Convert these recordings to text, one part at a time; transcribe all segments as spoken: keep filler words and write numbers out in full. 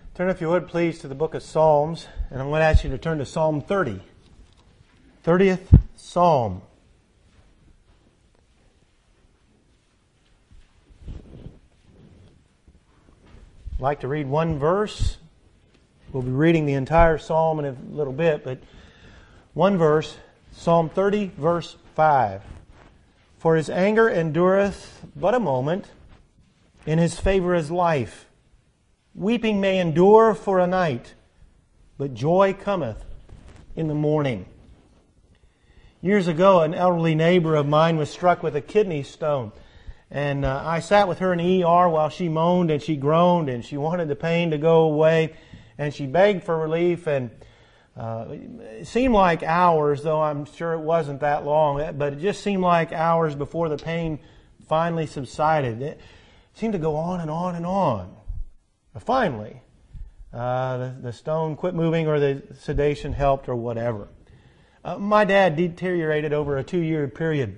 Turn, if you would, please, to the book of Psalms, and I'm going to ask you to turn to Psalm thirty. thirtieth Psalm. I'd like to read one verse. We'll be reading the entire psalm in a little bit, but one verse, Psalm thirty, verse five. For his anger endureth but a moment, in his favor is life. Weeping may endure for a night, but joy cometh in the morning. Years ago, an elderly neighbor of mine was struck with a kidney stone. And uh, I sat with her in the E R while she moaned and she groaned and she wanted the pain to go away. And she begged for relief, and uh, it seemed like hours, though I'm sure it wasn't that long, but it just seemed like hours before the pain finally subsided. It seemed to go on and on and on. But finally, uh, the, the stone quit moving, or the sedation helped, or whatever. Uh, my dad deteriorated over a two-year period,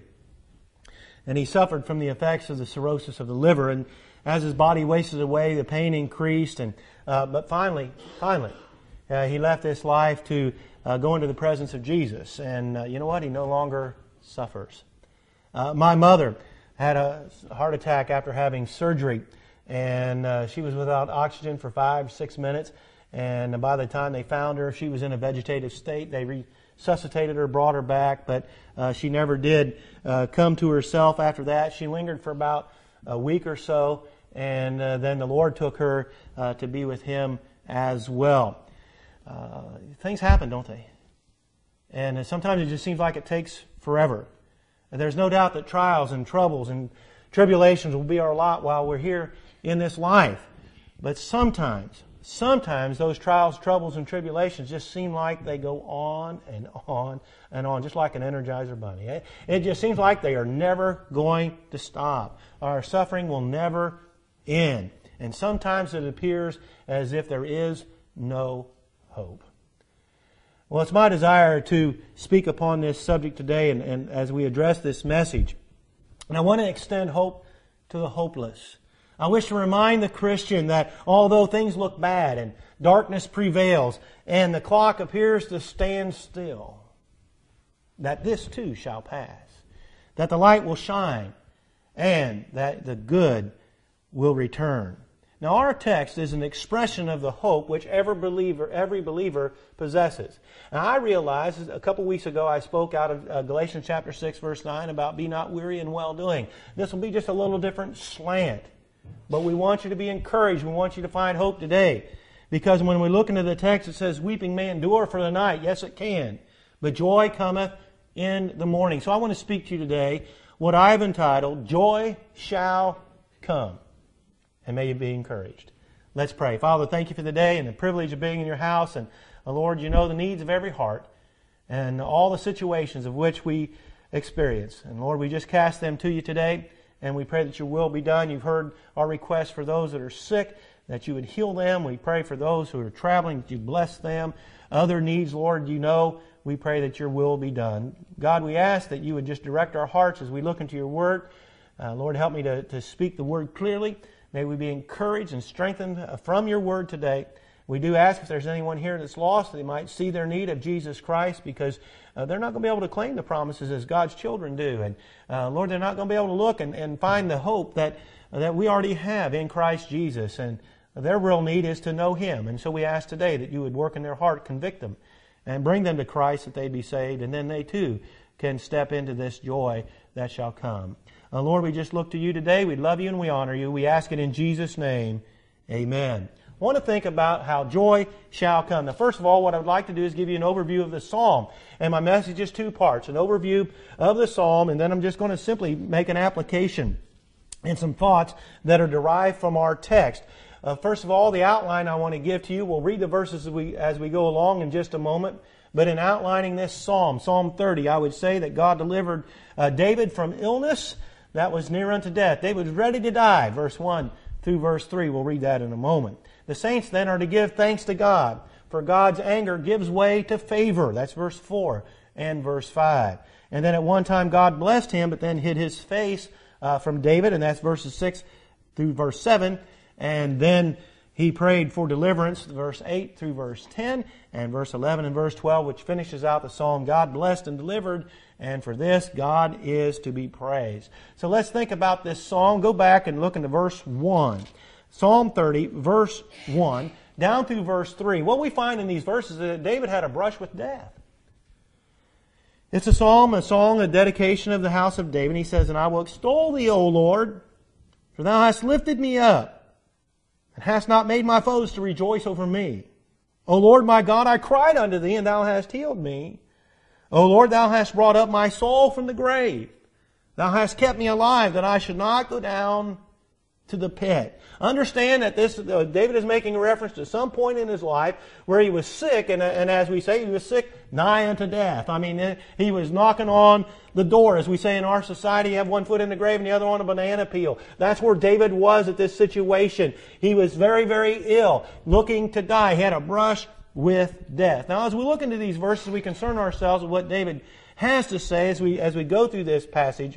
and he suffered from the effects of the cirrhosis of the liver. And as his body wasted away, the pain increased, and uh, but finally, finally, uh, he left this life to uh, go into the presence of Jesus. And uh, you know what? He no longer suffers. Uh, my mother had a heart attack after having surgery. And uh, she was without oxygen for five, six minutes. And by the time they found her, she was in a vegetative state. They resuscitated her, brought her back, but uh, she never did uh, come to herself after that. She lingered for about a week or so, and uh, then the Lord took her uh, to be with Him as well. Uh, things happen, don't they? And sometimes it just seems like it takes forever. And there's no doubt that trials and troubles and tribulations will be our lot while we're here in this life. But sometimes, sometimes those trials, troubles, and tribulations just seem like they go on and on and on, just like an Energizer bunny. It just seems like they are never going to stop. Our suffering will never end. And sometimes it appears as if there is no hope. Well, it's my desire to speak upon this subject today, and, and as we address this message. And I want to extend hope to the hopeless. I wish to remind the Christian that although things look bad and darkness prevails and the clock appears to stand still, that this too shall pass, that the light will shine, and that the good will return. Now, our text is an expression of the hope which every believer, every believer possesses. Now, I realized a couple weeks ago I spoke out of uh, Galatians chapter six, verse nine about be not weary in well-doing. This will be just a little different slant. But we want you to be encouraged. We want you to find hope today. Because when we look into the text, it says, weeping may endure for the night. Yes, it can. But joy cometh in the morning. So I want to speak to you today what I've entitled, Joy Shall Come. And may you be encouraged. Let's pray. Father, thank you for the day and the privilege of being in your house. And uh, Lord, you know the needs of every heart and all the situations of which we experience. And Lord, we just cast them to you today. And we pray that your will be done. You've heard our request for those that are sick, that you would heal them. We pray for those who are traveling, that you bless them. Other needs, Lord, you know, we pray that your will be done. God, we ask that you would just direct our hearts as we look into your word. Uh, Lord, help me to, to speak the word clearly. May we be encouraged and strengthened from your word today. We do ask if there's anyone here that's lost, that they might see their need of Jesus Christ, because uh, they're not going to be able to claim the promises as God's children do. And uh, Lord, they're not going to be able to look and, and find the hope that, uh, that we already have in Christ Jesus. And their real need is to know Him. And so we ask today that you would work in their heart, convict them, and bring them to Christ that they be saved. And then they too can step into this joy that shall come. Uh, Lord, we just look to you today. We love you and we honor you. We ask it in Jesus' name. Amen. I want to think about how joy shall come. Now, first of all, what I would like to do is give you an overview of the psalm. And my message is two parts, an overview of the psalm, and then I'm just going to simply make an application and some thoughts that are derived from our text. Uh, first of all, the outline I want to give to you, we'll read the verses as we, as we go along in just a moment. But in outlining this psalm, Psalm thirty, I would say that God delivered uh, David from illness that was near unto death. David was ready to die, verse one through verse three. We'll read that in a moment. The saints then are to give thanks to God, for God's anger gives way to favor. That's verse four and verse five. And then at one time God blessed him, but then hid His face uh, from David, and that's verses six through verse seven. And then He prayed for deliverance, verse eight through verse ten, and verse eleven and verse twelve, which finishes out the psalm, God blessed and delivered, and for this God is to be praised. So let's think about this song. Go back and look into verse one. Psalm thirty, verse one, down through verse three. What we find in these verses is that David had a brush with death. It's a psalm, a song, a dedication of the house of David. He says, and I will extol thee, O Lord, for thou hast lifted me up, and hast not made my foes to rejoice over me. O Lord my God, I cried unto thee, and thou hast healed me. O Lord, thou hast brought up my soul from the grave. Thou hast kept me alive, that I should not go down to the pit. Understand that this uh, David is making a reference to some point in his life where he was sick, and, and as we say, he was sick nigh unto death. I mean, he was knocking on the door. As we say in our society, you have one foot in the grave and the other on a banana peel. That's where David was at this situation. He was very, very ill, looking to die. He had a brush with death. Now, as we look into these verses, we concern ourselves with what David has to say as we as we go through this passage.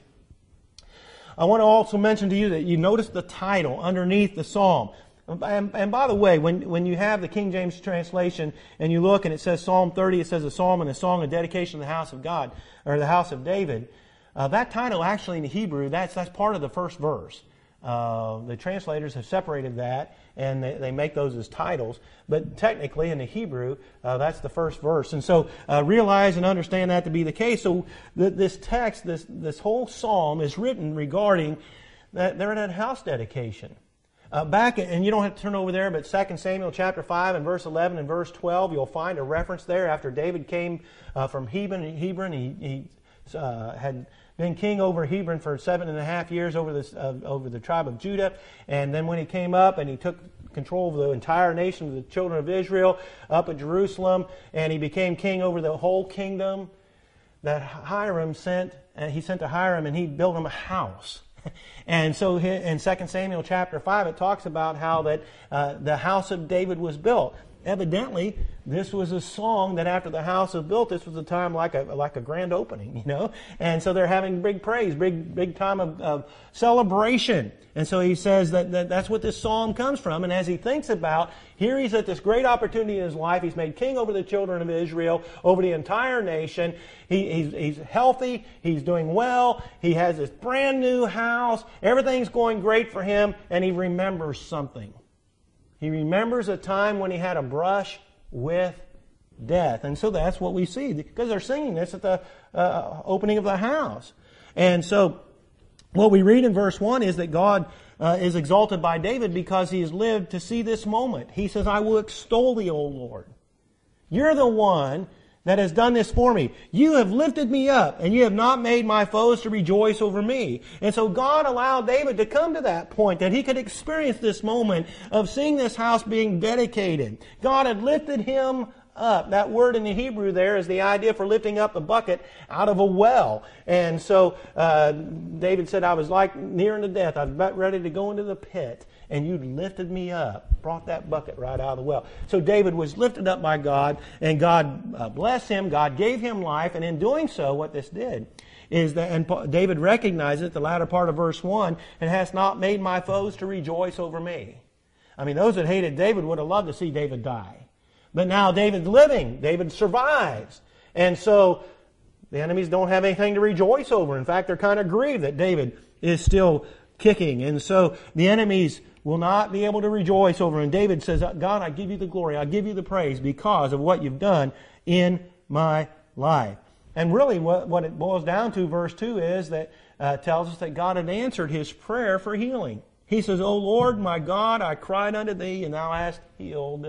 I want to also mention to you that you notice the title underneath the psalm. And, and by the way, when, when you have the King James translation and you look and it says Psalm thirty, it says a psalm and a song of dedication to the house of God, or the house of David, uh, that title actually in the Hebrew, that's, that's part of the first verse. Uh, the translators have separated that, and they, they make those as titles. But technically, in the Hebrew, uh, that's the first verse. And so, uh, realize and understand that to be the case. So, th- this text, this this whole psalm is written regarding that they're in a house dedication. Uh, back, and you don't have to turn over there, but Second Samuel chapter five and verse eleven and verse twelve, you'll find a reference there after David came uh, from Hebron. Hebron, he, he uh, had been king over Hebron for seven and a half years over this uh, over the tribe of Judah, and then when he came up and he took control of the entire nation of the children of Israel up at Jerusalem, and he became king over the whole kingdom, that Hiram sent, and he sent to Hiram and he built him a house. And so in Second Samuel chapter five, it talks about how that uh, the house of David was built. Evidently, this was a song that after the house was built, this was a time like a like a grand opening, you know. And so they're having big praise, big big time of, of celebration. And so he says that, that that's what this psalm comes from. And as he thinks about, here he's at this great opportunity in his life. He's made king over the children of Israel, over the entire nation. He, he's, he's healthy. He's doing well. He has this brand new house. Everything's going great for him. And he remembers something. He remembers a time when he had a brush with death. And so that's what we see, because they're singing this at the uh, opening of the house. And so what we read in verse one is that God uh, is exalted by David because he has lived to see this moment. He says, I will extol thee, O Lord. You're the one that has done this for me. You have lifted me up, and you have not made my foes to rejoice over me. And so God allowed David to come to that point, that he could experience this moment of seeing this house being dedicated. God had lifted him up. That word in the Hebrew there is the idea for lifting up a bucket out of a well. And so uh, David said, I was like near unto death. I was about ready to go into the pit. And you lifted me up, brought that bucket right out of the well. So David was lifted up by God, and God uh, blessed him. God gave him life, and in doing so, what this did is that, and David recognizes the latter part of verse one, and hast not made my foes to rejoice over me. I mean, those that hated David would have loved to see David die. But now David's living. David survives. And so the enemies don't have anything to rejoice over. In fact, they're kind of grieved that David is still kicking. And so the enemies will not be able to rejoice over. And David says, God, I give you the glory. I give you the praise because of what you've done in my life. And really what, what it boils down to, verse two, is that uh, tells us that God had answered his prayer for healing. He says, O Lord, my God, I cried unto thee, and thou hast healed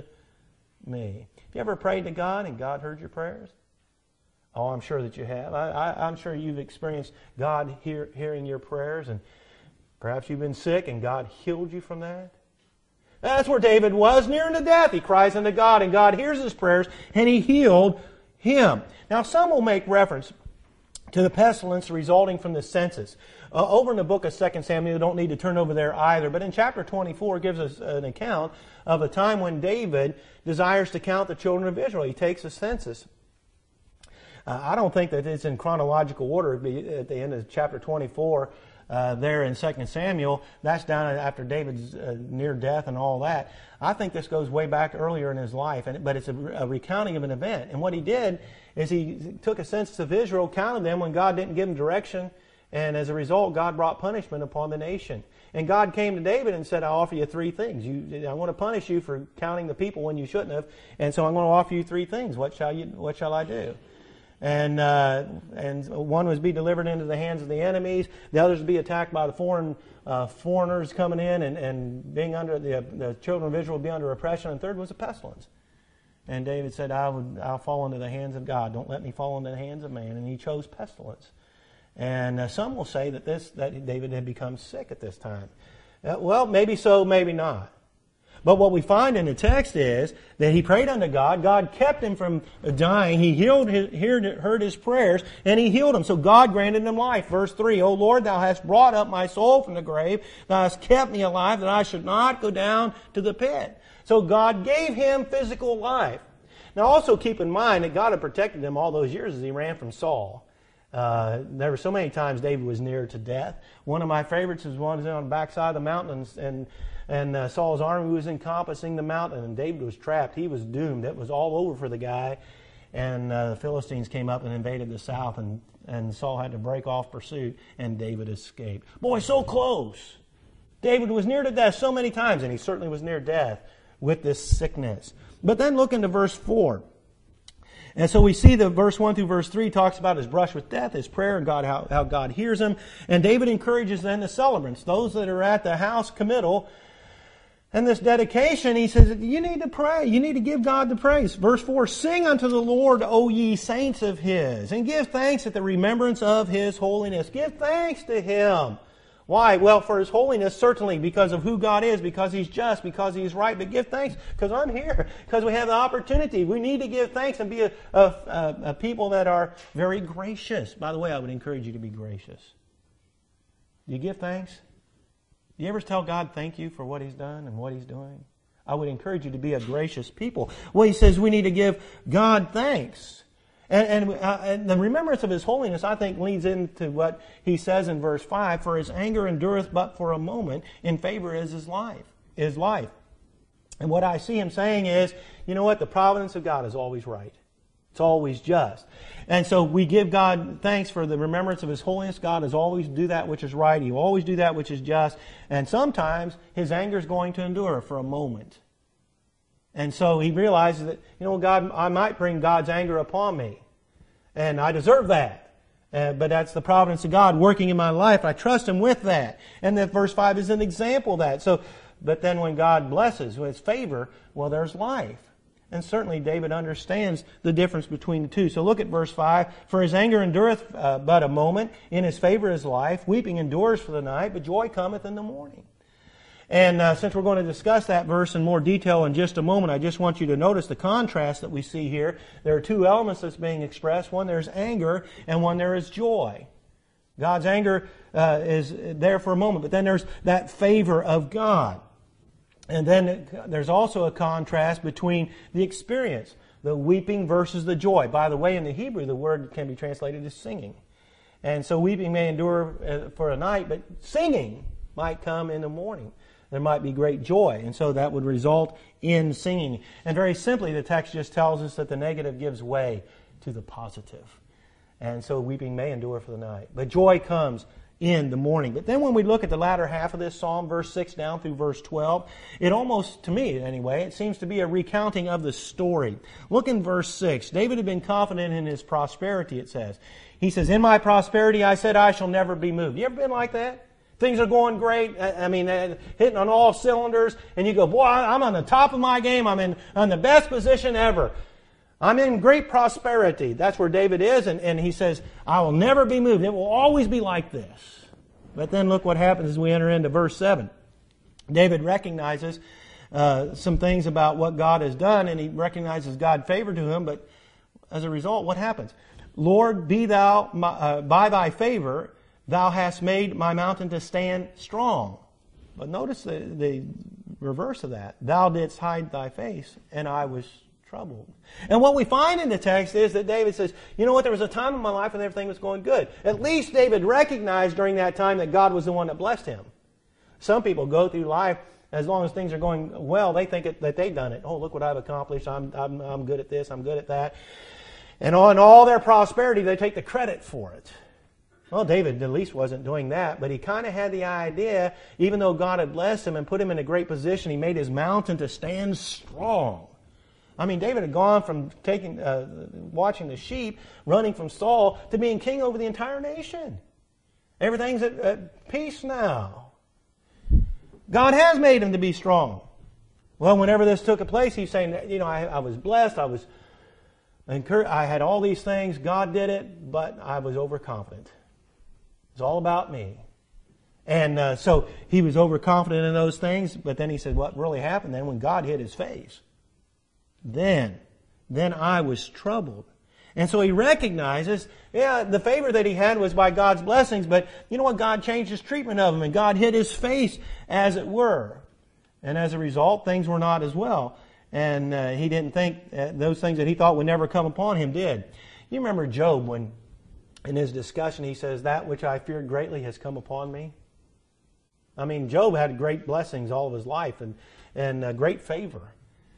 me. Have you ever prayed to God and God heard your prayers? Oh, I'm sure that you have. I, I, I'm sure you've experienced God hear, hearing your prayers, and perhaps you've been sick and God healed you from that. That's where David was, near unto death. He cries unto God, and God hears his prayers, and he healed him. Now, some will make reference to the pestilence resulting from the census. Uh, over in the book of Second Samuel, you don't need to turn over there either, but in chapter twenty-four, it gives us an account of a time when David desires to count the children of Israel. He takes a census. Uh, I don't think that it's in chronological order. It'd be at the end of chapter twenty-four. uh, there in Second Samuel. That's down after David's uh, near death and all that. I think this goes way back earlier in his life, and, but it's a, a recounting of an event. And what he did is he took a census of Israel, counted them when God didn't give him direction, and as a result, God brought punishment upon the nation. And God came to David and said, I offer you three things. You, I want to punish you for counting the people when you shouldn't have, and so I'm going to offer you three things. What shall you? What shall I do? And uh, and one was be delivered into the hands of the enemies. The others would be attacked by the foreign uh, foreigners coming in and, and being under the the children of Israel would be under oppression. And third was a pestilence. And David said, I would, I'll fall into the hands of God. Don't let me fall into the hands of man. And he chose pestilence. And uh, some will say that this that David had become sick at this time. Uh, well, maybe so, maybe not. But what we find in the text is that he prayed unto God. God kept him from dying. He healed his, heard, heard his prayers, and he healed him. So God granted him life. Verse three, O Lord, thou hast brought up my soul from the grave. Thou hast kept me alive, that I should not go down to the pit. So God gave him physical life. Now also keep in mind that God had protected him all those years as he ran from Saul. Uh, there were so many times David was near to death. One of my favorites is one on the backside of the mountains, and and uh, Saul's army was encompassing the mountain, and David was trapped. He was doomed. It was all over for the guy. And uh, the Philistines came up and invaded the south, and, and Saul had to break off pursuit, and David escaped. Boy, so close. David was near to death so many times, and he certainly was near death with this sickness. But then look into verse four. And so we see that verse one through verse three talks about his brush with death, his prayer, and God, how, how God hears him. And David encourages then the celebrants, those that are at the house committal. And this dedication, he says, you need to pray. You need to give God the praise. Verse four, sing unto the Lord, O ye saints of His, and give thanks at the remembrance of His holiness. Give thanks to Him. Why? Well, for His holiness, certainly, because of who God is, because He's just, because He's right. But give thanks, because I'm here, because we have the opportunity. We need to give thanks and be a, a, a, a people that are very gracious. By the way, I would encourage you to be gracious. Do you give thanks? Do you ever tell God thank you for what He's done and what He's doing? I would encourage you to be a gracious people. Well, he says we need to give God thanks. And, and, uh, and the remembrance of His holiness, I think, leads into what he says in verse five, for His anger endureth but for a moment, in favor is His life. His life. And what I see him saying is, you know what? The providence of God is always right. It's always just. And so we give God thanks for the remembrance of His holiness. God is always do that which is right. He will always do that which is just. And sometimes His anger is going to endure for a moment. And so he realizes that, you know, God, I might bring God's anger upon me. And I deserve that. Uh, but that's the providence of God working in my life. I trust Him with that. And then verse five is an example of that. So, but then when God blesses with favor, well, there's life. And certainly David understands the difference between the two. So look at verse five. For His anger endureth uh, but a moment. In His favor is life. Weeping endures for the night, but joy cometh in the morning. And uh, since we're going to discuss that verse in more detail in just a moment, I just want you to notice the contrast that we see here. There are two elements that's being expressed. One, there's anger, and one, there is joy. God's anger uh, is there for a moment, but then there's that favor of God. And then it, there's also a contrast between the experience, the weeping versus the joy. By the way, in the Hebrew, the word can be translated as singing. And so weeping may endure for a night, but singing might come in the morning. There might be great joy, and so that would result in singing. And very simply, the text just tells us that the negative gives way to the positive. And so weeping may endure for the night, but joy comes in the morning. But then when we look at the latter half of this psalm, verse six down through verse twelve, it almost, to me anyway, it seems to be a recounting of the story. Look in verse six. David had been confident in his prosperity, it says. He says, in my prosperity I said I shall never be moved. You ever been like that? Things are going great. I mean, hitting on all cylinders. And you go, boy, I'm on the top of my game. I'm in on the best position ever. I'm in great prosperity. That's where David is. And, and he says, I will never be moved. It will always be like this. But then look what happens as we enter into verse seven. David recognizes uh, some things about what God has done. And he recognizes God's favor to him. But as a result, what happens? Lord, be thou my, uh, by thy favor, Thou hast made my mountain to stand strong. But notice the, the reverse of that. Thou didst hide thy face, and I was troubled. And what we find in the text is that David says, you know what, there was a time in my life when everything was going good. At least David recognized during that time that God was the one that blessed him. Some people go through life, as long as things are going well, they think it, that they've done it. Oh, look what I've accomplished. I'm, I'm, I'm good at this. I'm good at that. And on all their prosperity, they take the credit for it. Well, David at least wasn't doing that, but he kind of had the idea, even though God had blessed him and put him in a great position, he made his mountain to stand strong. I mean, David had gone from taking, uh, watching the sheep, running from Saul, to being king over the entire nation. Everything's at, at peace now. God has made him to be strong. Well, whenever this took place, he's saying, you know, I, I was blessed, I was encouraged, I had all these things, God did it, but I was overconfident. It's all about me. And uh, so he was overconfident in those things, but then he said, what really happened then when God hit his face? Then, then I was troubled. And so he recognizes, yeah, the favor that he had was by God's blessings, but you know what? God changed his treatment of him, and God hid his face, as it were. And as a result, things were not as well. And uh, he didn't think uh, those things that he thought would never come upon him did. You remember Job when, in his discussion, he says, that which I feared greatly has come upon me. I mean, Job had great blessings all of his life and, and uh, great favor.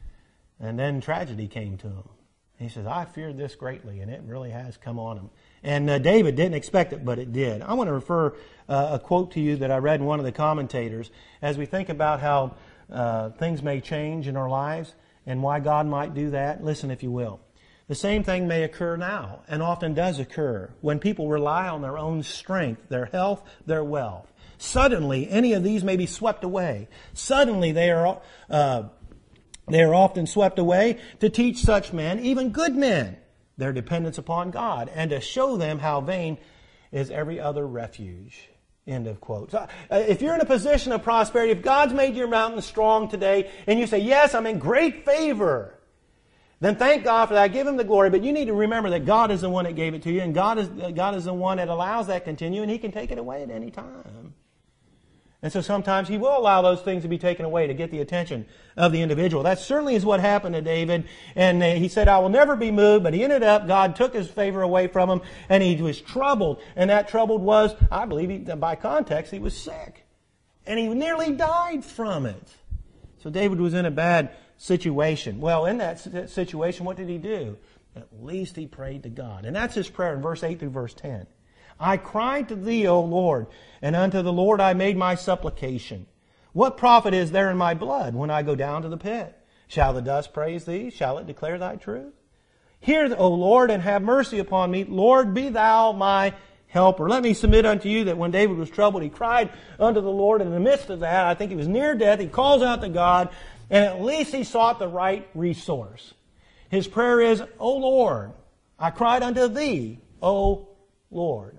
And then tragedy came to him. He says, I feared this greatly, and it really has come on him. And uh, David didn't expect it, but it did. I want to refer uh, a quote to you that I read in one of the commentators as we think about how uh, things may change in our lives and why God might do that. Listen, if you will. The same thing may occur now, and often does occur, when people rely on their own strength, their health, their wealth. Suddenly, any of these may be swept away. Suddenly, they are... Uh, They are often swept away to teach such men, even good men, their dependence upon God, and to show them how vain is every other refuge. End of quote. So, uh, if you're in a position of prosperity, if God's made your mountain strong today, and you say, yes, I'm in great favor, then thank God for that. Give Him the glory. But you need to remember that God is the one that gave it to you, and God is, God is the one that allows that to continue, and He can take it away at any time. And so sometimes He will allow those things to be taken away to get the attention of the individual. That certainly is what happened to David. And he said, I will never be moved. But he ended up, God took his favor away from him, and he was troubled. And that troubled was, I believe, he, by context, he was sick. And he nearly died from it. So David was in a bad situation. Well, in that situation, what did he do? At least he prayed to God. And that's his prayer in verse eight through verse ten. I cried to thee, O Lord, and unto the Lord I made my supplication. What profit is there in my blood when I go down to the pit? Shall the dust praise thee? Shall it declare thy truth? Hear, O Lord, and have mercy upon me. Lord, be thou my helper. Let me submit unto you that when David was troubled, he cried unto the Lord. In the midst of that, I think he was near death. He calls out to God, and at least he sought the right resource. His prayer is, O Lord, I cried unto thee, O Lord.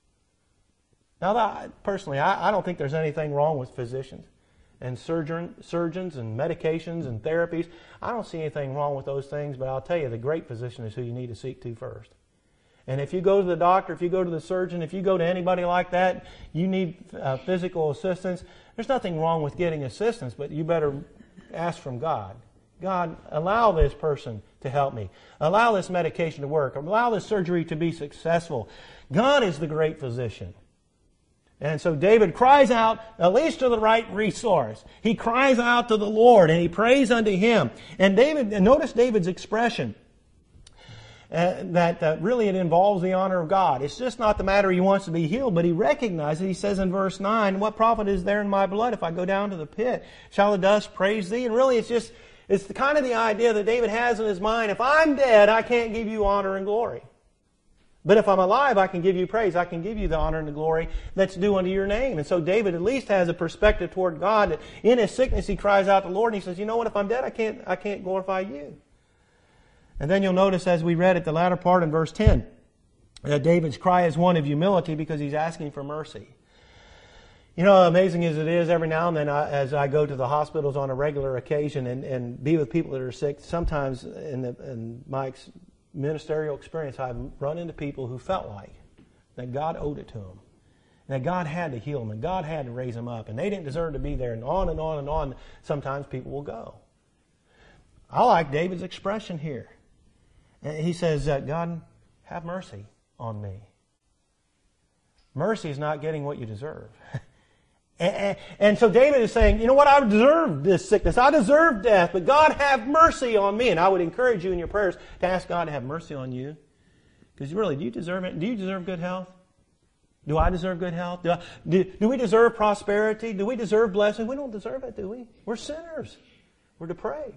Now, that, personally, I, I don't think there's anything wrong with physicians and surgeon, surgeons and medications and therapies. I don't see anything wrong with those things, but I'll tell you, the great physician is who you need to seek to first. And if you go to the doctor, if you go to the surgeon, if you go to anybody like that, you need uh, physical assistance. There's nothing wrong with getting assistance, but you better ask from God. God, allow this person to help me. Allow this medication to work. Allow this surgery to be successful. God is the great physician. And so David cries out, at least to the right resource. He cries out to the Lord, and he prays unto Him. And David, and notice David's expression, uh, that uh, really it involves the honor of God. It's just not the matter he wants to be healed, but he recognizes, he says in verse nine, what profit is there in my blood if I go down to the pit? Shall the dust praise thee? And really it's just, it's the kind of the idea that David has in his mind, if I'm dead, I can't give you honor and glory. But if I'm alive, I can give you praise. I can give you the honor and the glory that's due unto your name. And so David at least has a perspective toward God that in his sickness he cries out to the Lord and he says, you know what, if I'm dead, I can't, I can't glorify you. And then you'll notice as we read at the latter part in verse ten, that David's cry is one of humility because he's asking for mercy. You know, amazing as it is, every now and then I, as I go to the hospitals on a regular occasion and, and be with people that are sick, sometimes in, the, in my experience, ministerial experience, I've run into people who felt like that God owed it to them, that God had to heal them, and God had to raise them up, and they didn't deserve to be there, and on and on and on. Sometimes people will go. I like David's expression here. He says, uh, God, have mercy on me. Mercy is not getting what you deserve. and, and so David is saying, you know what, I deserve this sickness. I deserve death, but God have mercy on me. And I would encourage you in your prayers to ask God to have mercy on you. Because really, do you deserve it? Do you deserve good health? Do I deserve good health? Do, I, do, do we deserve prosperity? Do we deserve blessing? We don't deserve it, do we? We're sinners. We're depraved.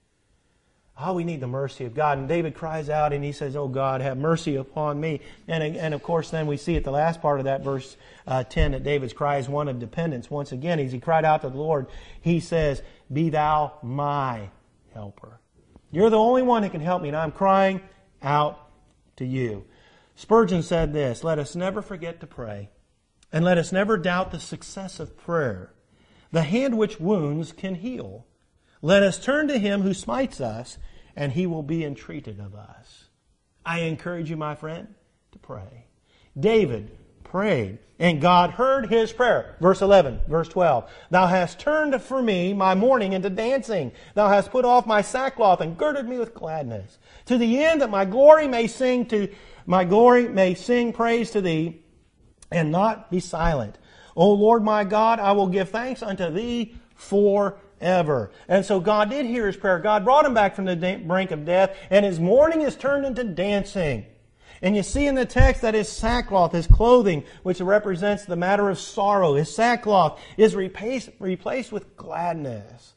Oh, we need the mercy of God. And David cries out and he says, oh God, have mercy upon me. And, and of course, then we see at the last part of that verse uh, ten that David's cry is one of dependence. Once again, as he cried out to the Lord, he says, be thou my helper. You're the only one who can help me, and I'm crying out to you. Spurgeon said this, let us never forget to pray, and let us never doubt the success of prayer. The hand which wounds can heal. Let us turn to Him who smites us, and He will be entreated of us. I encourage you, my friend, to pray. David prayed, and God heard his prayer. Verse eleven, verse twelve. Thou hast turned for me my mourning into dancing. Thou hast put off my sackcloth and girded me with gladness. To the end that my glory may sing to my glory may sing praise to Thee, and not be silent. O Lord my God, I will give thanks unto Thee forever. And so God did hear his prayer. God brought him back from the brink of death, and his mourning is turned into dancing. And you see in the text that his sackcloth, his clothing, which represents the matter of sorrow, his sackcloth is replaced, replaced with gladness.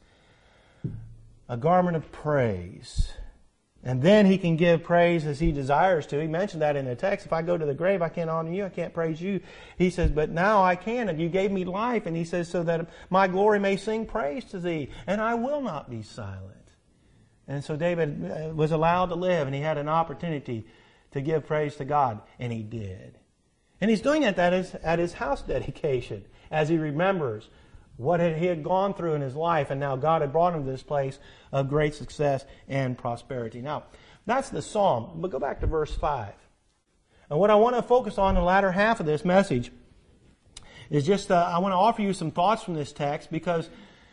A garment of praise. And then he can give praise as he desires to. He mentioned that in the text. If I go to the grave, I can't honor you, I can't praise you. He says, but now I can, and you gave me life. And he says, so that my glory may sing praise to Thee, and I will not be silent. And so David was allowed to live, and he had an opportunity to give praise to God, and he did. And he's doing it at his, at his house dedication, as he remembers what he had gone through in his life, and now God had brought him to this place of great success and prosperity. Now, that's the psalm, but go back to verse five. And what I want to focus on in the latter half of this message is just, uh, I want to offer you some thoughts from this text, because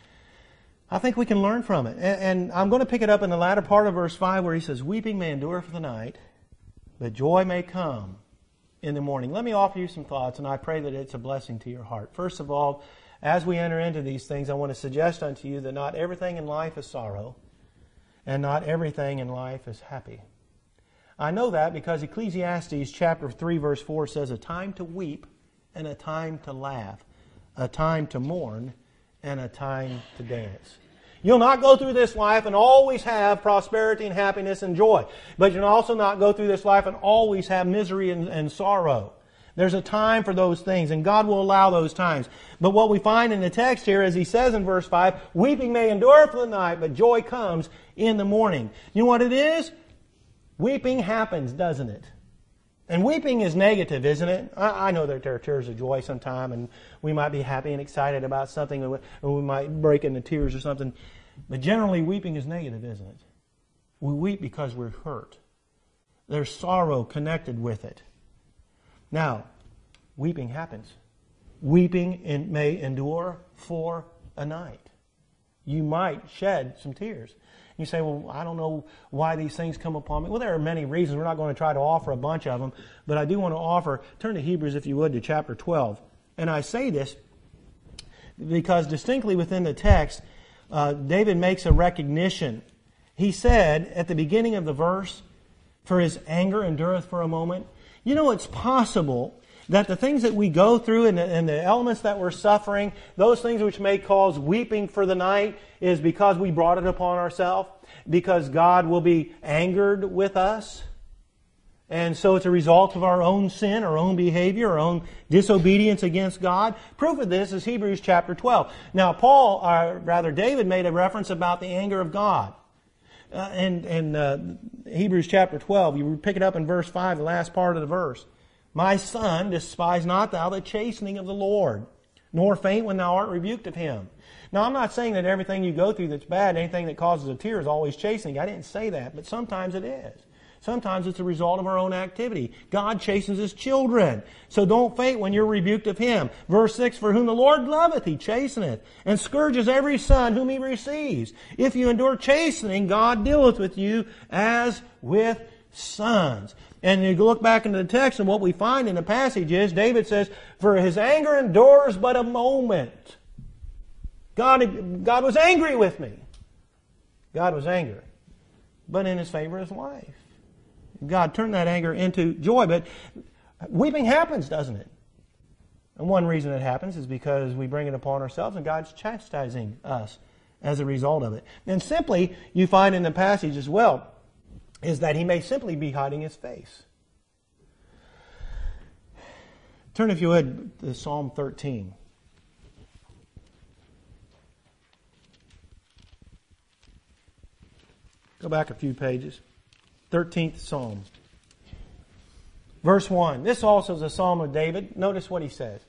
I think we can learn from it. And, and I'm going to pick it up in the latter part of verse five, where he says, weeping may endure for the night, but joy may come in the morning. Let me offer you some thoughts, and I pray that it's a blessing to your heart. First of all, as we enter into these things, I want to suggest unto you that not everything in life is sorrow, and not everything in life is happy. I know that because Ecclesiastes chapter three verse four says, a time to weep and a time to laugh, a time to mourn and a time to dance. You'll not go through this life and always have prosperity and happiness and joy. But you'll also not go through this life and always have misery and, and sorrow. There's a time for those things, and God will allow those times. But what we find in the text here, as he says in verse five, weeping may endure for the night, but joy comes in the morning. You know what it is? Weeping happens, doesn't it? And weeping is negative, isn't it? I, I know that there are tears of joy sometime, and we might be happy and excited about something, and we, and we might break into tears or something. But generally, weeping is negative, isn't it? We weep because we're hurt. There's sorrow connected with it. Now, weeping happens. Weeping in, may endure for a night. You might shed some tears. You say, well, I don't know why these things come upon me. Well, there are many reasons. We're not going to try to offer a bunch of them. But I do want to offer, turn to Hebrews, if you would, to chapter twelve. And I say this because distinctly within the text, uh, David makes a recognition. He said at the beginning of the verse, for his anger endureth for a moment. You know, it's possible that the things that we go through and the, and the elements that we're suffering, those things which may cause weeping for the night, is because we brought it upon ourselves, because God will be angered with us. And so it's a result of our own sin, our own behavior, our own disobedience against God. Proof of this is Hebrews chapter twelve. Now, Paul, or rather David, made a reference about the anger of God. Uh, and in uh, Hebrews chapter twelve, you pick it up in verse five, the last part of the verse. My son, despise not thou the chastening of the Lord, nor faint when thou art rebuked of Him. Now, I'm not saying that everything you go through that's bad, anything that causes a tear is always chastening. I didn't say that, but sometimes it is. Sometimes it's a result of our own activity. God chastens His children. So don't faint when you're rebuked of Him. Verse six, for whom the Lord loveth, He chasteneth, and scourges every son whom He receives. If you endure chastening, God dealeth with you as with sons. And you look back into the text, and what we find in the passage is, David says, for His anger endures but a moment. God, God was angry with me. God was angry. But in His favor is life. God turned that anger into joy. But weeping happens, doesn't it? And one reason it happens is because we bring it upon ourselves and God's chastising us as a result of it. And simply, you find in the passage as well, is that He may simply be hiding His face. Turn, if you would, to Psalm thirteen. Go back a few pages. thirteenth Psalm. Verse one. This also is a psalm of David. Notice what he says.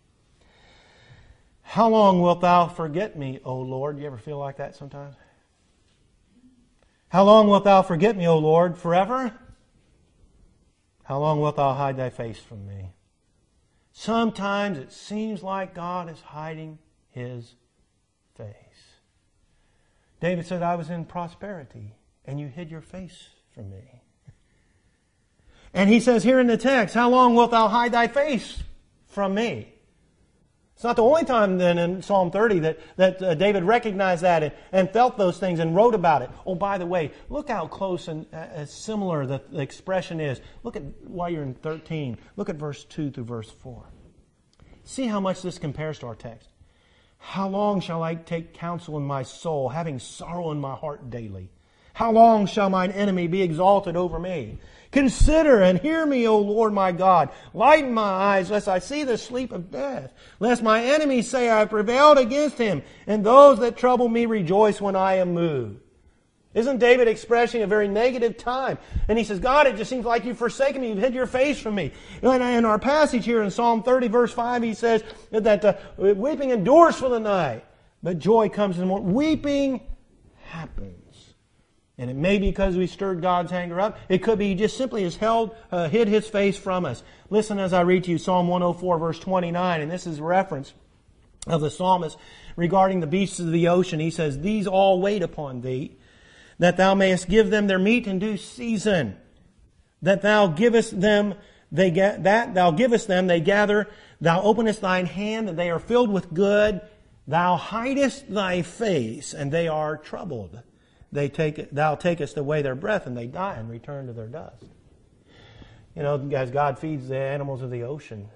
How long wilt thou forget me, O Lord? You ever feel like that sometimes? How long wilt thou forget me, O Lord? Forever? How long wilt thou hide thy face from me? Sometimes it seems like God is hiding His face. David said, I was in prosperity, and you hid your face from me. And he says here in the text, how long wilt thou hide thy face from me? It's not the only time then in Psalm thirty that, that uh, David recognized that and, and felt those things and wrote about it. Oh, by the way, look how close and uh, similar the, the expression is. Look at, while you're in thirteen, look at verse two through verse four. See how much this compares to our text. How long shall I take counsel in my soul, having sorrow in my heart daily? How long shall mine enemy be exalted over me? Consider and hear me, O Lord my God. Lighten my eyes, lest I see the sleep of death. Lest my enemies say, I have prevailed against him, and those that trouble me rejoice when I am moved. Isn't David expressing a very negative time? And he says, God, it just seems like you've forsaken me. You've hid your face from me. And in our passage here in Psalm thirty, verse five, he says that uh, weeping endures for the night, but joy comes in the morning. Weeping happens. And it may be because we stirred God's anger up. It could be He just simply has held, uh, hid His face from us. Listen as I read to you Psalm one oh four, verse twenty-nine, and this is a reference of the psalmist regarding the beasts of the ocean. He says, these all wait upon Thee, that Thou mayest give them their meat in due season. That Thou givest them, they get that Thou givest them, they gather. Thou openest Thine hand, and they are filled with good. Thou hidest Thy face, and they are troubled. They take, Thou takest away their breath, and they die and return to their dust. You know, as God feeds the animals of the ocean,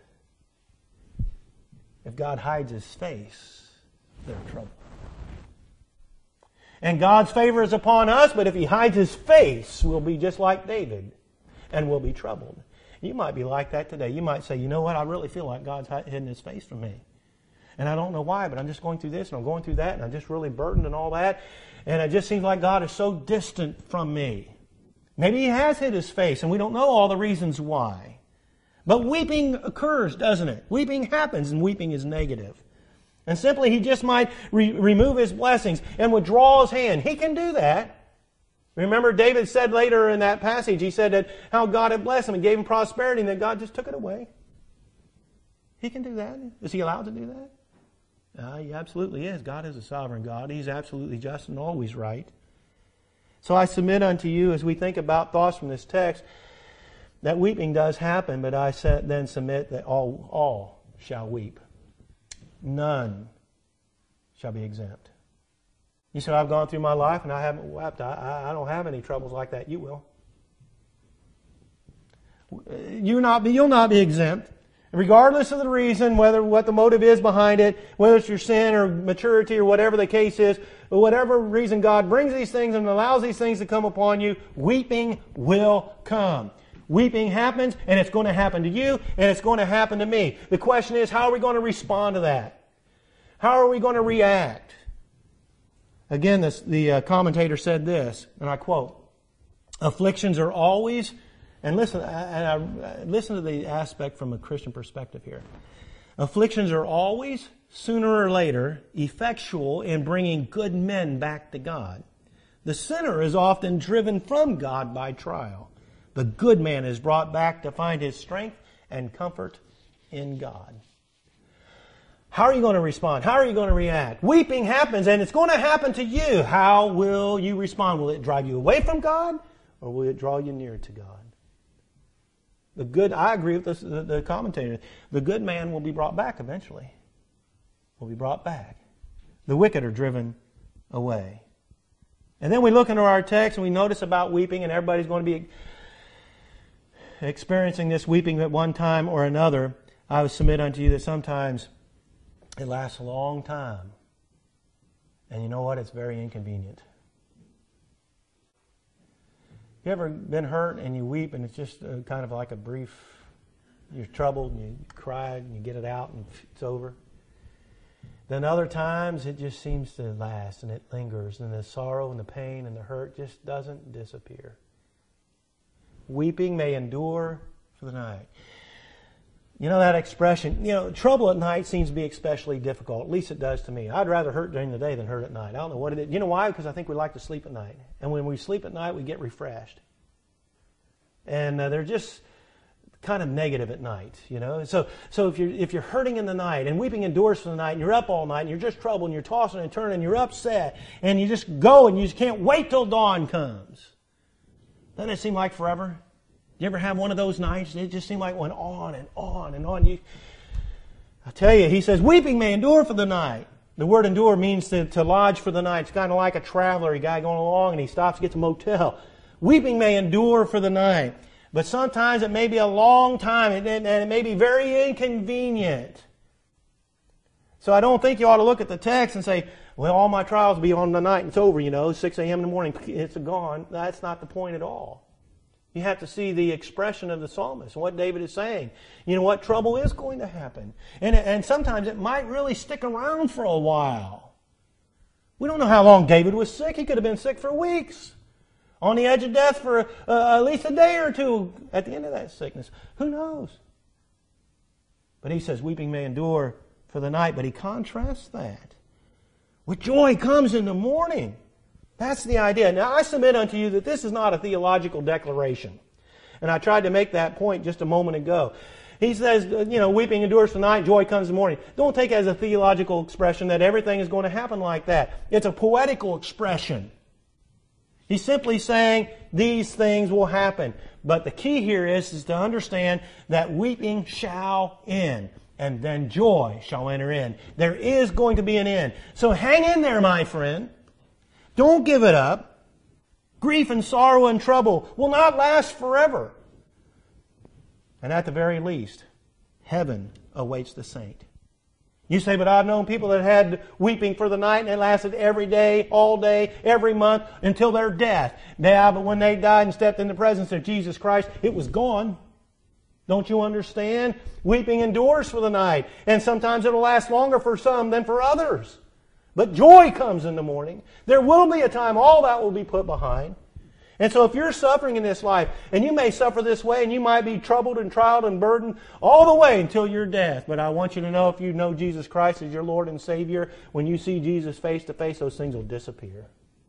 if God hides His face, they're troubled. And God's favor is upon us, but if He hides His face, we'll be just like David, and we'll be troubled. You might be like that today. You might say, you know what, I really feel like God's hidden His face from me. And I don't know why, but I'm just going through this, and I'm going through that, and I'm just really burdened and all that. And it just seems like God is so distant from me. Maybe He has hid His face, and we don't know all the reasons why. But weeping occurs, doesn't it? Weeping happens, and weeping is negative. And simply He just might re- remove His blessings and withdraw His hand. He can do that. Remember, David said later in that passage, he said that how God had blessed him and gave him prosperity, and that God just took it away. He can do that. Is He allowed to do that? Uh, he absolutely is. God is a sovereign God. He's absolutely just and always right. So I submit unto you, as we think about thoughts from this text, that weeping does happen, but I then submit that all, all shall weep. None shall be exempt. You said, I've gone through my life and I haven't wept. I, I, I don't have any troubles like that. You will. You're not, you'll not be exempt. Regardless of the reason, whether what the motive is behind it, whether it's your sin or maturity or whatever the case is, whatever reason God brings these things and allows these things to come upon you, weeping will come. Weeping happens, and it's going to happen to you, and it's going to happen to me. The question is, how are we going to respond to that? How are we going to react? Again, this, the uh, commentator said this, and I quote, afflictions are always... And listen, and I, listen to the aspect from a Christian perspective here. Afflictions are always, sooner or later, effectual in bringing good men back to God. The sinner is often driven from God by trial. The good man is brought back to find his strength and comfort in God. How are you going to respond? How are you going to react? Weeping happens, and it's going to happen to you. How will you respond? Will it drive you away from God, or will it draw you near to God? The good, I agree with this, the, the commentator. The good man will be brought back eventually. Will be brought back. The wicked are driven away. And then we look into our text and we notice about weeping, and everybody's going to be experiencing this weeping at one time or another. I would submit unto you that sometimes it lasts a long time. And you know what? It's very inconvenient. You ever been hurt and you weep and it's just uh, kind of like a brief, you're troubled and you cry and you get it out and it's over? Then other times it just seems to last and it lingers, and the sorrow and the pain and the hurt just doesn't disappear. Weeping may endure for the night. You know that expression, you know, trouble at night seems to be especially difficult. At least it does to me. I'd rather hurt during the day than hurt at night. I don't know what it is. You know why? Because I think we like to sleep at night. And when we sleep at night, we get refreshed. And uh, they're just kind of negative at night, you know. So so if you're, if you're hurting in the night and weeping endures for the night and you're up all night and you're just troubled and you're tossing and turning and you're upset and you just go and you just can't wait till dawn comes. Doesn't it seem like forever? You ever have one of those nights? It just seemed like it went on and on and on. You, I tell you, he says, weeping may endure for the night. The word endure means to, to lodge for the night. It's kind of like a traveler, a guy going along and he stops, gets a motel. Weeping may endure for the night. But sometimes it may be a long time and it may be very inconvenient. So I don't think you ought to look at the text and say, well, all my trials will be on the night and it's over, you know, six a.m. in the morning, it's gone. That's not the point at all. You have to see the expression of the psalmist and what David is saying. You know what? Trouble is going to happen. And, and sometimes it might really stick around for a while. We don't know how long David was sick. He could have been sick for weeks. On the edge of death for uh, at least a day or two at the end of that sickness. Who knows? But he says, weeping may endure for the night. But he contrasts that with joy comes in the morning. That's the idea. Now, I submit unto you that this is not a theological declaration. And I tried to make that point just a moment ago. He says, you know, weeping endures for the night, joy comes in the morning. Don't take it as a theological expression that everything is going to happen like that. It's a poetical expression. He's simply saying these things will happen. But the key here is, is to understand that weeping shall end. And then joy shall enter in. There is going to be an end. So hang in there, my friend. Don't give it up. Grief and sorrow and trouble will not last forever. And at the very least, heaven awaits the saint. You say, but I've known people that had weeping for the night and it lasted every day, all day, every month, until their death. Yeah, but when they died and stepped in the presence of Jesus Christ, it was gone. Don't you understand? Weeping endures for the night. And sometimes it'll last longer for some than for others. But joy comes in the morning. There will be a time all that will be put behind. And so if you're suffering in this life, and you may suffer this way, and you might be troubled and trialed and burdened all the way until your death. But I want you to know, if you know Jesus Christ as your Lord and Savior, when you see Jesus face to face, those things will disappear.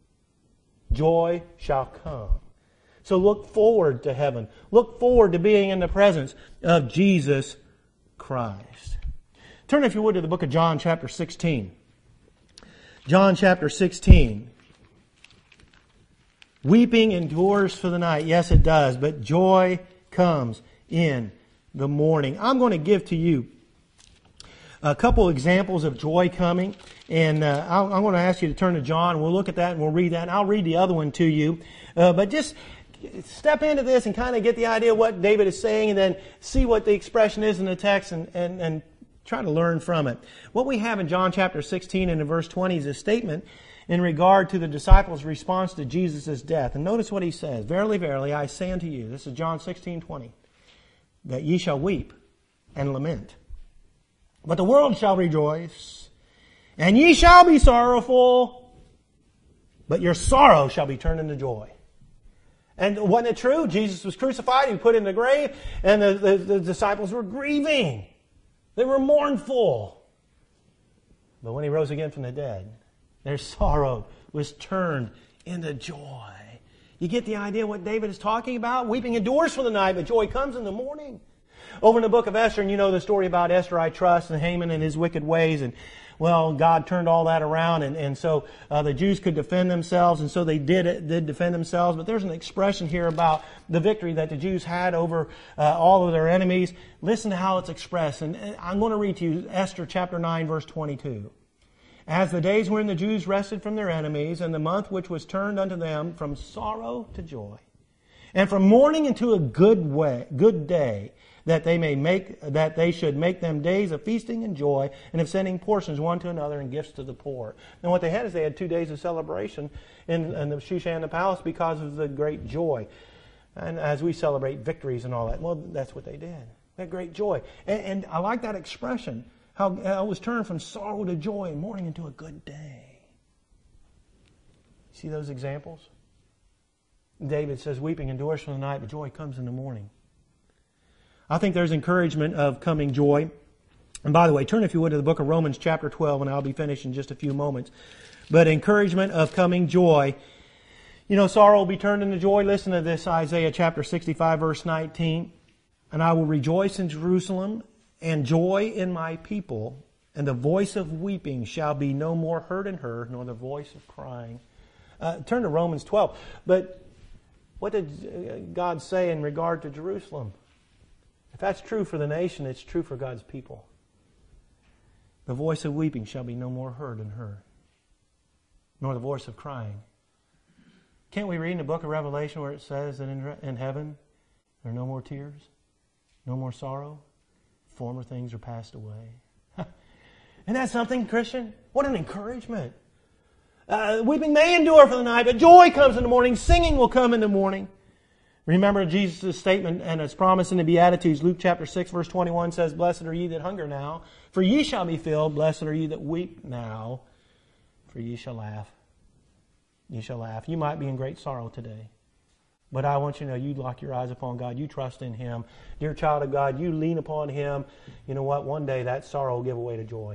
Joy shall come. So look forward to heaven. Look forward to being in the presence of Jesus Christ. Turn, if you would, to the book of John chapter sixteen. John chapter sixteen. Weeping endures for the night. Yes, it does. But joy comes in the morning. I'm going to give to you a couple examples of joy coming. And uh, I'm going to ask you to turn to John. We'll look at that and we'll read that. And I'll read the other one to you. Uh, but just step into this and kind of get the idea of what David is saying, and then see what the expression is in the text and, and, and try to learn from it. What we have in John chapter sixteen and in verse twenty is a statement in regard to the disciples' response to Jesus' death. And notice what he says. Verily, verily, I say unto you, this is John sixteen twenty, that ye shall weep and lament. But the world shall rejoice, and ye shall be sorrowful, but your sorrow shall be turned into joy. And wasn't it true? Jesus was crucified, he was put in the grave, and the, the, the disciples were grieving. They were mournful. But when he rose again from the dead, their sorrow was turned into joy. You get the idea what David is talking about? Weeping endures for the night, but joy comes in the morning. Over in the book of Esther, and you know the story about Esther, I trust, and Haman and his wicked ways, and well, God turned all that around, and, and so uh, the Jews could defend themselves, and so they did it, did defend themselves. But there's an expression here about the victory that the Jews had over uh, all of their enemies. Listen to how it's expressed, and I'm going to read to you Esther chapter nine, verse twenty-two. As the days wherein the Jews rested from their enemies, and the month which was turned unto them from sorrow to joy, and from mourning into a good way, good day, that they may make that they should make them days of feasting and joy, and of sending portions one to another and gifts to the poor. And what they had is they had two days of celebration in, in the Shushan the palace because of the great joy. And as we celebrate victories and all that, well, that's what they did. They had great joy. And, and I like that expression, how, how it was turned from sorrow to joy and mourning into a good day. See those examples? David says, weeping endures for the night, but joy comes in the morning. I think there's encouragement of coming joy. And by the way, turn if you would to the book of Romans chapter twelve, and I'll be finished in just a few moments. But encouragement of coming joy. You know, sorrow will be turned into joy. Listen to this, Isaiah chapter sixty-five, verse nineteen. And I will rejoice in Jerusalem and joy in my people, and the voice of weeping shall be no more heard in her, nor the voice of crying. Uh, turn to Romans twelve. But what did God say in regard to Jerusalem? If that's true for the nation, it's true for God's people. The voice of weeping shall be no more heard in her, nor the voice of crying. Can't we read in the book of Revelation where it says that in, in heaven there are no more tears, no more sorrow, former things are passed away? Isn't that something, Christian? What an encouragement. Uh, weeping may endure for the night, but joy comes in the morning. Singing will come in the morning. Remember Jesus' statement and His promise in the Beatitudes. Luke chapter six, verse twenty-one says, blessed are ye that hunger now, for ye shall be filled. Blessed are ye that weep now, for ye shall laugh. Ye shall laugh. You might be in great sorrow today. But I want you to know, you lock your eyes upon God. You trust in Him. Dear child of God, you lean upon Him. You know what? One day that sorrow will give way to joy.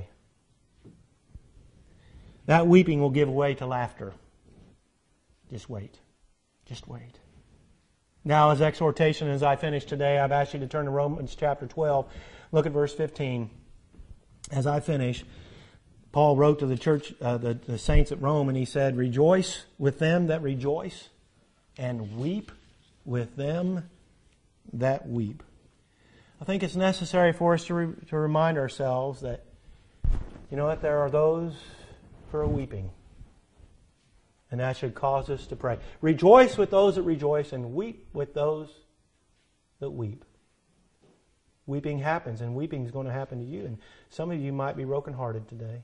That weeping will give way to laughter. Just wait. Just wait. Now, as exhortation, as I finish today, I've asked you to turn to Romans chapter twelve. Look at verse fifteen. As I finish, Paul wrote to the church, uh, the, the saints at Rome, and he said, rejoice with them that rejoice, and weep with them that weep. I think it's necessary for us to, re- to remind ourselves that, you know what, there are those who are weeping. And that should cause us to pray. Rejoice with those that rejoice, and weep with those that weep. Weeping happens, and weeping is going to happen to you. And some of you might be brokenhearted today.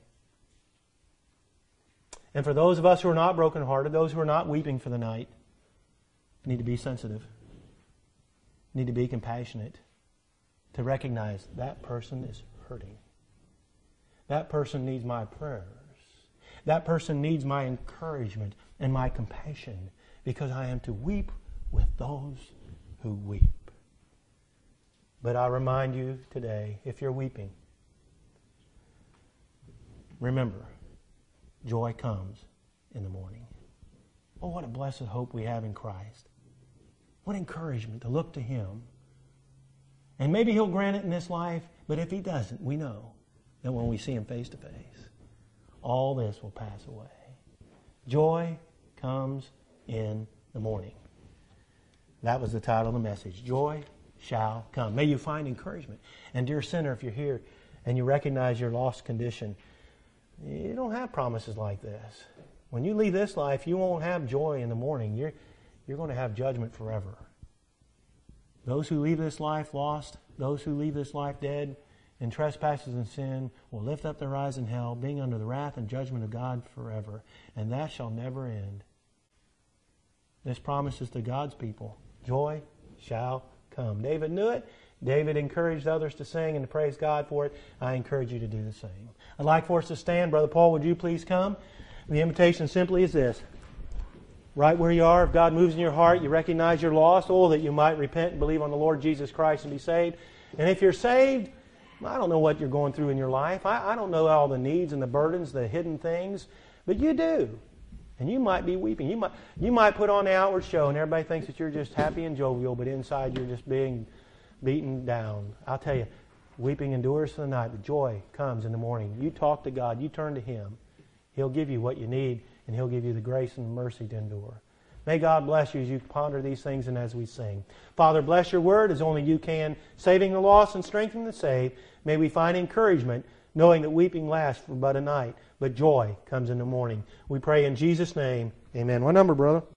And for those of us who are not brokenhearted, those who are not weeping for the night, need to be sensitive. Need to be compassionate. To recognize that person is hurting. That person needs my prayers. That person needs my encouragement and my compassion, because I am to weep with those who weep. But I remind you today, if you're weeping, remember, joy comes in the morning. Oh, what a blessed hope we have in Christ. What encouragement to look to Him. And maybe He'll grant it in this life, but if He doesn't, we know that when we see Him face to face, all this will pass away. Joy comes in the morning. That was the title of the message. Joy shall come. May you find encouragement. And dear sinner, if you're here and you recognize your lost condition, you don't have promises like this. When you leave this life, you won't have joy in the morning. You're, you're going to have judgment forever. Those who leave this life lost, those who leave this life dead, in trespasses and sin, will lift up their eyes in hell, being under the wrath and judgment of God forever. And that shall never end. This promise is to God's people. Joy shall come. David knew it. David encouraged others to sing and to praise God for it. I encourage you to do the same. I'd like for us to stand. Brother Paul, would you please come? The invitation simply is this. Right where you are, if God moves in your heart, you recognize you're lost, oh, that you might repent and believe on the Lord Jesus Christ and be saved. And if you're saved, I don't know what you're going through in your life. I, I don't know all the needs and the burdens, the hidden things, but you do. And you might be weeping. You might, you might put on the outward show and everybody thinks that you're just happy and jovial, but inside you're just being beaten down. I'll tell you, weeping endures for the night, but joy comes in the morning. You talk to God. You turn to Him. He'll give you what you need, and He'll give you the grace and mercy to endure. May God bless you as you ponder these things and as we sing. Father, bless your word as only you can, saving the lost and strengthening the saved. May we find encouragement, knowing that weeping lasts for but a night, but joy comes in the morning. We pray in Jesus' name. Amen. What number, brother?